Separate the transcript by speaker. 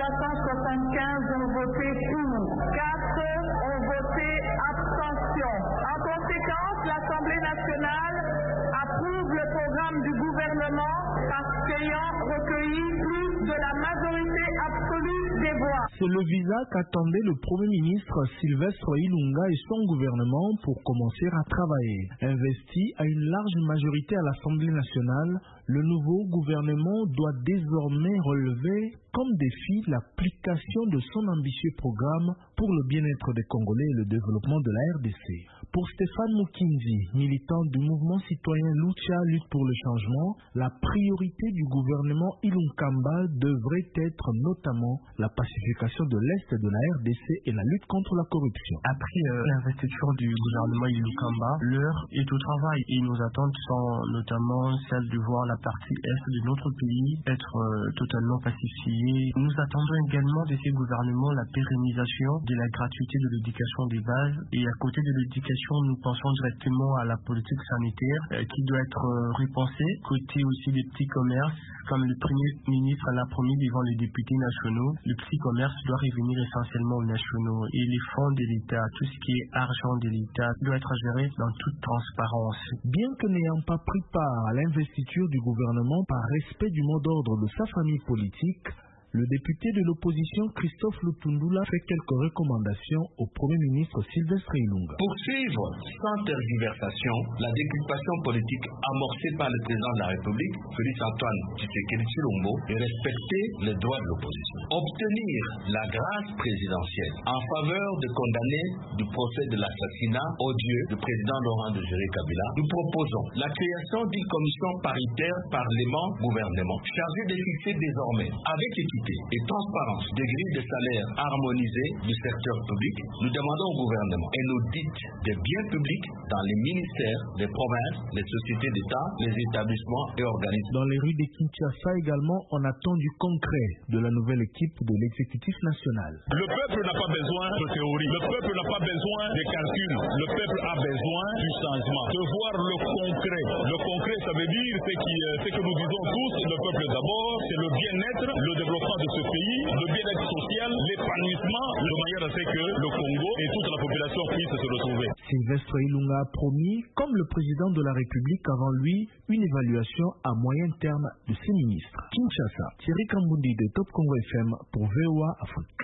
Speaker 1: 375 ont voté pour, 4 ont voté abstention. En conséquence, l'Assemblée nationale approuve le programme du gouvernement parce qu'ayant recueilli plus de la majorité absolue des voix.
Speaker 2: C'est le visa qu'attendait le Premier ministre Sylvestre Ilunga et son gouvernement pour commencer à travailler. Investi à une large majorité à l'Assemblée nationale, le nouveau gouvernement doit désormais relever comme défi l'application de son ambitieux programme pour le bien-être des Congolais et le développement de la RDC. Pour Stéphane Mukinzi, militant du mouvement citoyen Lucha Lutte pour le changement, la priorité du gouvernement Ilunkamba devrait être notamment la pacification de l'Est de la RDC et la lutte contre la corruption.
Speaker 3: Après l'investiture du gouvernement Ilunkamba, l'heure est au travail et nos attentes sont notamment celles de voir la partie Est de notre pays être totalement pacifiée. Nous attendons également de ces gouvernements la pérennisation de la gratuité de l'éducation des bases et à côté de l'éducation, nous pensons directement à la politique sanitaire qui doit être repensée, côté aussi des petits commerces, comme le Premier ministre l'a promis devant les députés nationaux. Le petit commerce doit revenir essentiellement aux nationaux et les fonds de l'État, tout ce qui est argent de l'État, doit être géré dans toute transparence.
Speaker 2: Bien que n'ayant pas pris part à l'investiture du gouvernement par respect du mot d'ordre de sa famille politique, le député de l'opposition Christophe Lutundula fait quelques recommandations au Premier ministre Sylvestre Ilunga.
Speaker 4: Poursuivre sans tergiversation la décupation politique amorcée par le président de la République, Félix Antoine Tshisekedi Tshilombo, et respecter les droits de l'opposition. Obtenir la grâce présidentielle en faveur de condamnés du procès de l'assassinat odieux du président Laurent Désiré Kabila. Nous proposons la création d'une commission paritaire Parlement-Gouvernement chargée de fixer désormais avec équité et transparence des grilles de salaire harmonisées du secteur public. Nous demandons au gouvernement un audit des biens publics dans les ministères, les provinces, les sociétés d'État, les établissements et organismes.
Speaker 2: Dans les rues de Kinshasa également, on attend du concret de la nouvelle équipe de l'exécutif national.
Speaker 5: Le peuple n'a pas besoin de théorie, le peuple n'a pas besoin de calculs, le peuple a besoin du changement, de voir le concret. Le concret, ça veut dire ce que nous disons tous, le peuple d'abord, c'est le bien-être, le développement de ce pays, le bien-être social, l'épanouissement, de manière à ce que le Congo et toute la population puissent se retrouver.
Speaker 2: Sylvestre Ilunga a promis, comme le président de la République avant lui, une évaluation à moyen terme de ses ministres. Kinshasa, Thierry Kambundi de Top Congo FM pour VOA Afrique.